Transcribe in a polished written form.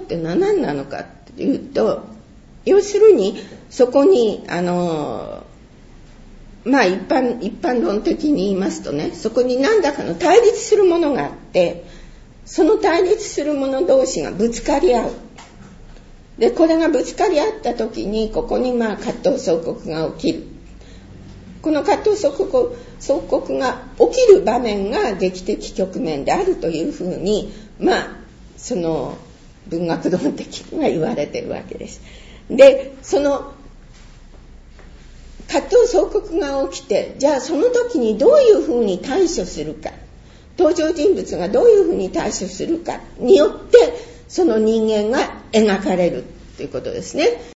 ってのは何なのかっていうと、要するにそこに一般論的に言いますとね、そこに何らかの対立するものがあって、その対立するもの同士がぶつかり合う。で、これがぶつかり合った時に、ここに葛藤相国が起きる。この葛藤相国が起きる場面が劇的局面であるというふうに、その文学論的には言われているわけです。で、その葛藤相国が起きて、じゃあその時にどういうふうに対処するか、登場人物がどういうふうに対処するかによって、その人間が描かれるということですね。